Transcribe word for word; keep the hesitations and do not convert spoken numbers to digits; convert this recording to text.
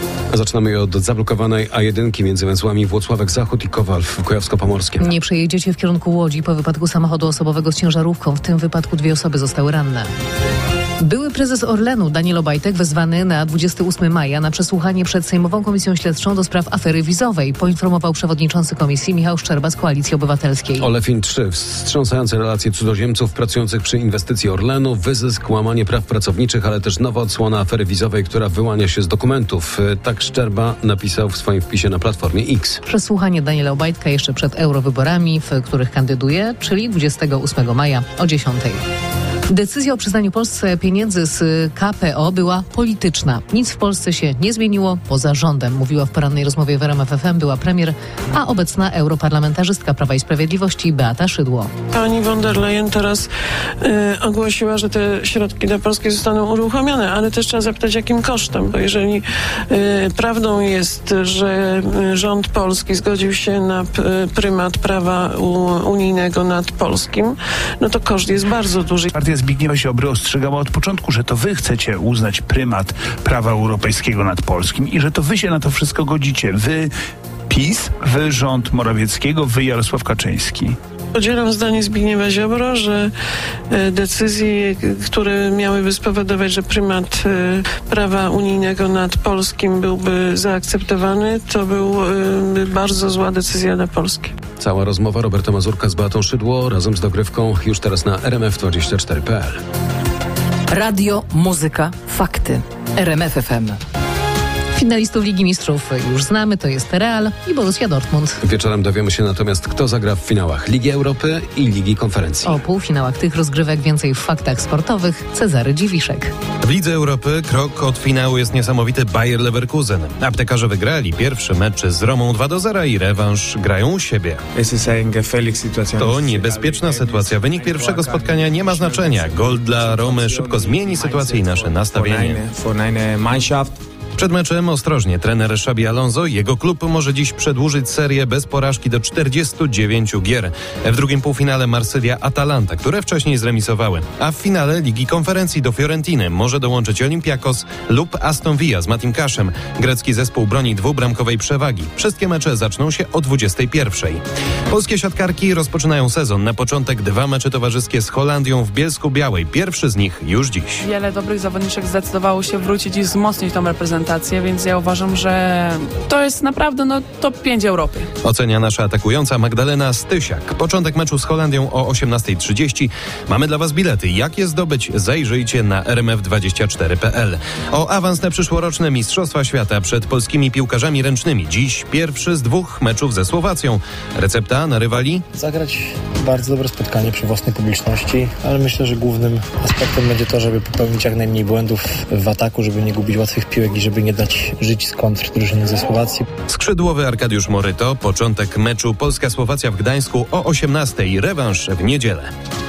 Zaczynamy od zablokowanej A jeden między węzłami Włocławek-Zachód i Kowal w Kujawsko-Pomorskiem. Nie przejedziecie w kierunku Łodzi po wypadku samochodu osobowego z ciężarówką. W tym wypadku dwie osoby zostały ranne. Były prezes Orlenu Daniel Obajtek wezwany na dwudziestego ósmego maja na przesłuchanie przed Sejmową Komisją Śledczą do spraw afery wizowej, poinformował przewodniczący komisji Michał Szczerba z Koalicji Obywatelskiej. Olefin trzy. Wstrząsające relacje cudzoziemców pracujących przy inwestycji Orlenu, wyzysk, łamanie praw pracowniczych, ale też nowa odsłona afery wizowej, która wyłania się z dokumentów. Tak Szczerba napisał w swoim wpisie na Platformie X. Przesłuchanie Daniela Obajtka jeszcze przed eurowyborami, w których kandyduje, czyli dwudziestego ósmego maja o dziesiątej. Decyzja o przyznaniu Polsce pieniędzy z K P O była polityczna. Nic w Polsce się nie zmieniło poza rządem, mówiła w porannej rozmowie w R M F F M była premier, a obecna europarlamentarzystka Prawa i Sprawiedliwości Beata Szydło. Pani von der Leyen teraz y, ogłosiła, że te środki dla Polski zostaną uruchomione, ale też trzeba zapytać, jakim kosztem, bo jeżeli y, prawdą jest, że rząd polski zgodził się na p- prymat prawa u- unijnego nad polskim, no to koszt jest bardzo duży. Partia Zbigniewa Ziobry ostrzegała od początku, że to wy chcecie uznać prymat prawa europejskiego nad polskim i że to wy się na to wszystko godzicie. Wy PiS, wy rząd Morawieckiego, wy Jarosław Kaczyński. Podzielam zdanie Zbigniewa Ziobro, że e, decyzje, które miałyby spowodować, że prymat e, prawa unijnego nad polskim byłby zaakceptowany, to była e, bardzo zła decyzja dla Polski. Cała rozmowa Roberta Mazurka z Beatą Szydło razem z dogrywką już teraz na R M F dwadzieścia cztery kropka p l. Radio, muzyka, fakty. R M F F M. Finalistów Ligi Mistrzów już znamy, to jest Real i Borussia Dortmund. Wieczorem dowiemy się natomiast, kto zagra w finałach Ligi Europy i Ligi Konferencji. O półfinałach tych rozgrywek więcej w faktach sportowych Cezary Dziwiszek. W Lidze Europy krok od finału jest niesamowity Bayer Leverkusen. Aptekarze wygrali pierwszy mecz z Romą dwa do zera i rewanż grają u siebie. To niebezpieczna sytuacja. Wynik pierwszego spotkania nie ma znaczenia. Gol dla Romy szybko zmieni sytuację i nasze nastawienie. Przed meczem ostrożnie trener Xabi Alonso. Jego klub może dziś przedłużyć serię bez porażki do czterdziestu dziewięciu gier. W drugim półfinale Marsylia Atalanta, które wcześniej zremisowały. A w finale Ligi Konferencji do Fiorentiny może dołączyć Olympiakos lub Aston Villa z Matim Kaszem. Grecki zespół broni dwubramkowej przewagi. Wszystkie mecze zaczną się o dwudziestej pierwszej. Polskie siatkarki rozpoczynają sezon. Na początek dwa mecze towarzyskie z Holandią w Bielsku-Białej. Pierwszy z nich już dziś. Wiele dobrych zawodniczek zdecydowało się wrócić i wzmocnić tą reprezentację. Więc ja uważam, że to jest naprawdę no, top pięć Europy. Ocenia nasza atakująca Magdalena Stysiak. Początek meczu z Holandią o osiemnastej trzydzieści. Mamy dla Was bilety. Jak je zdobyć? Zajrzyjcie na R M F dwadzieścia cztery kropka p l. O awans na przyszłoroczne Mistrzostwa Świata przed polskimi piłkarzami ręcznymi. Dziś pierwszy z dwóch meczów ze Słowacją. Recepta na rywali? Zagrać bardzo dobre spotkanie przy własnej publiczności, ale myślę, że głównym aspektem będzie to, żeby popełnić jak najmniej błędów w ataku, żeby nie gubić łatwych piłek i żeby nie dać żyć z kontr drużyny ze Słowacji. Skrzydłowy Arkadiusz Moryto. Początek meczu Polska-Słowacja w Gdańsku o osiemnastej. Rewanż w niedzielę.